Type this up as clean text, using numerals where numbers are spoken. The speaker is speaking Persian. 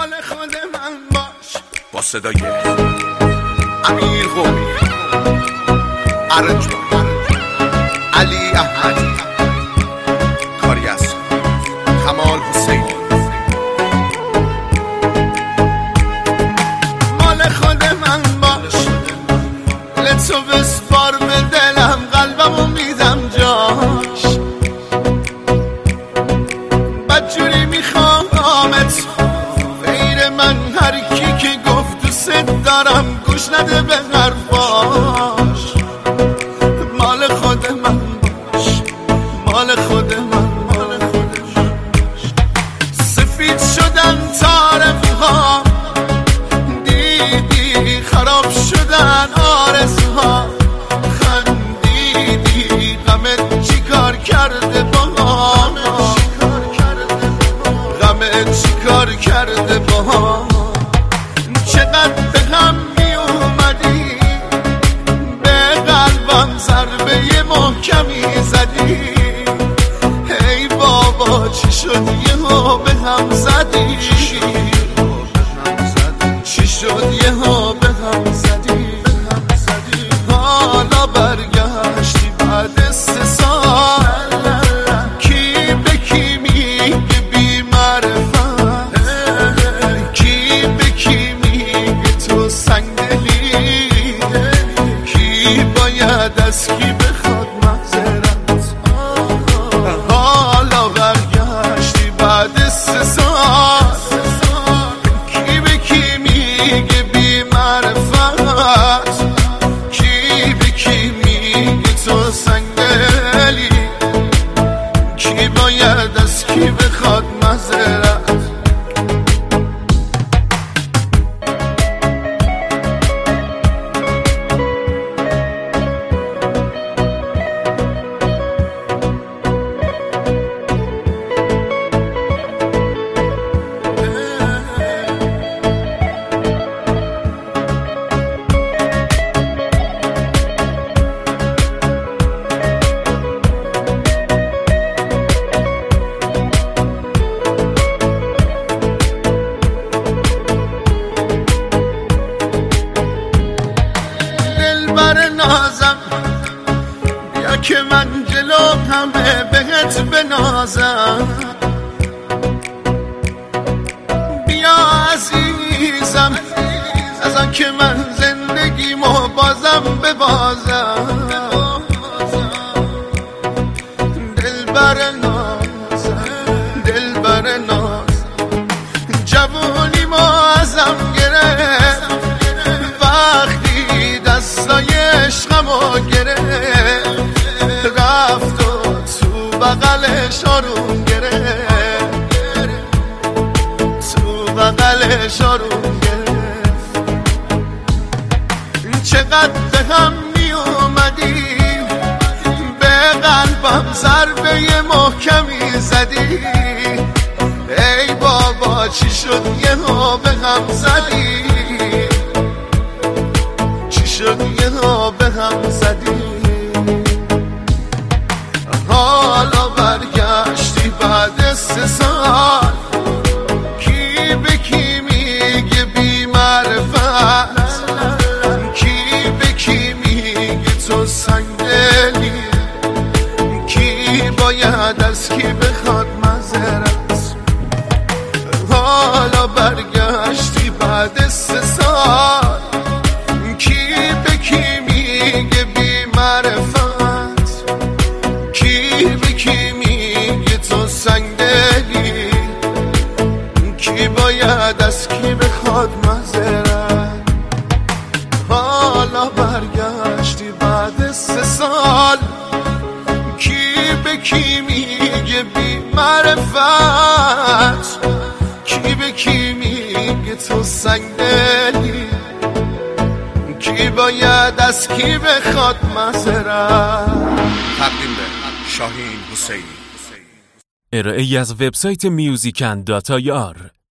مال خود من باش. با صدای امیر قومی، ارنجبان، علی احمدی، کاری از کمال حسینی. مال خود من باش، لطفو بسپار به دلم، قلبمو میدم جاش. بدجوری میخوامت غیر من، هر کی که گفت دوست دارم گوش نده به حرفاش. مال خود من باش، مال خود من، مال خود من. سفید شدن طارم‌ها، دیدی خراب شدن آرزوها. خندیدی غمت چی کار کرده با هم، غمت چی کار کرده با هم. چقدر به هم می اومدی، به قلبم ضربه محکمی زدی. ای بابا چی شد یهو به هم زدی، چی شد یهو به هم زدی. حالا برگشتی بعد 3 سال، کی به کی میگه بی معرفت، کی به کی میگه تو سنگدلی، کی باید از کی بخواد معذرت. حالا برگشتی بعد 3 سال، کی به کی میگه بی معرفت، کی به کی میگه تو سنگدلی، کی باید از کی بخواد معذرت. نازم بیا که من جلو همه بهت بنازم. بیا عزیزم از آن که من زندگیمو بازم ببازم. دلبر نازم، دلبر نازم، جوونیمو ازم گرفت وقتی دستای عشقمو گرفت. رفت و تو بغلش آروم گرفت، تو بغلش آروم گرفت. چقدر به هم می اومدی، به قلبم ضربه محکمی زدی. ای بابا چی شد یهو به هم زدی، چی شد یهو به هم زدی. حالا برگشتی بعد 3 سال، کی به کی میگه بی معرفت، کی به کی میگه تو سنگدلی، کی باید از کی بخواد معذرت. حالا برگشتی بعد 3 سال، کی به کی میگه بی معرفت، کی به کی میگه تو سنگدلی، کی باید از کی بخواد معذرت. حالا برگشتی بعد 3 سال، کی به کی میگه بی معرفت، کی به کی میگه تو سنگدلی، کی باید از کی بخواد معذرت. تقدیم به شاهین حسینی. ارائه‌ای از وبسایت musican.ir